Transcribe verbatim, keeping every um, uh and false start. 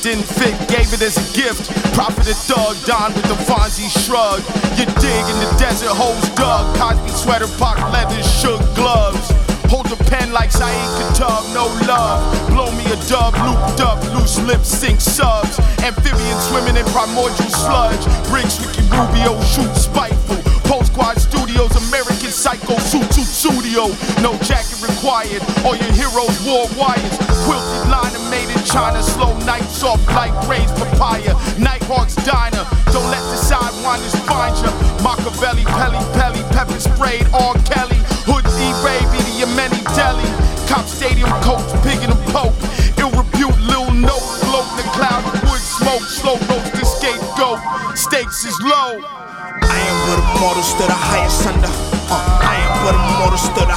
didn't fit, gave it as a gift. Prophet a thug, Don with the Fonzie shrug. You dig in the desert, hoes dug. Cosby sweater, Pac leather, shook gloves. Hold the pen like Saeed Katab, no love. Blow me a dub, looped up, loose lips, sink subs. Amphibian swimming in primordial sludge. Briggs, Ricky Rubio, shoot spiteful. Post Squad Studios, American Psycho, suit suit studio. No jacket required, all your heroes wore wires. Quilted liner made in China, slow nights off like raised papaya. Nighthawks diner, don't let the sidewinders find ya. Machiavelli, Pelly, Pelly, pepper sprayed, R. Kelly. Hood E-Ray, be the Yemeni Deli. Cop stadium coach, pig in a poke. Ill repute, lil note, float the cloud of wood smoke. Slow roast the scapegoat, stakes is low. I am but a mortal, still the highest under. Uh, I am but a mortal, still the